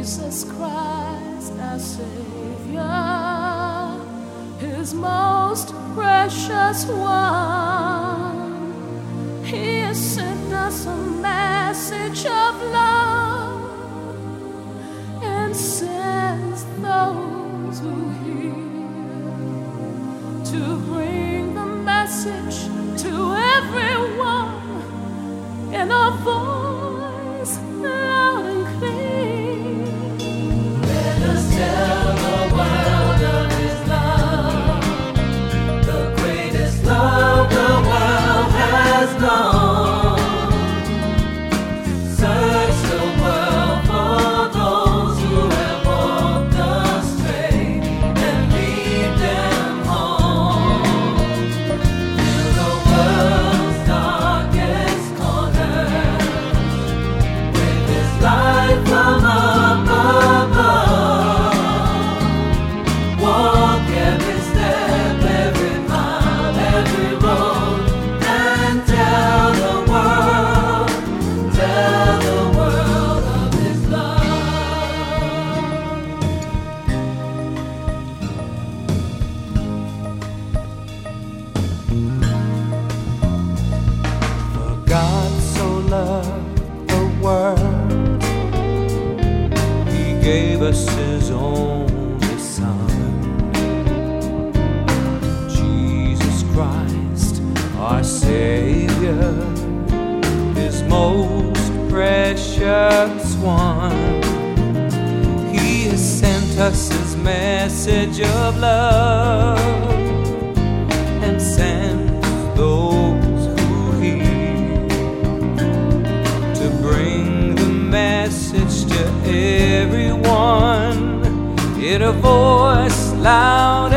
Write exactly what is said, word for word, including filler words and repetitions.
Jesus Christ, our Savior, His most precious one. He has sent us a message of love and sends those who hear to bring the message to everyone in a voice loud and clear. Let us tell the world of His love, the greatest love the world has known. Search the world for those who have walked astray and lead them home. Fill the world's darkest corners with His light from up above. Walk every step, every mile, every road, and tell the world, tell the world of His love. For God so loved the world, He gave us His only Son, Jesus Christ, our Savior, His most precious one. He has sent us His message of love and sent those who hear to bring the message to everyone in a voice loud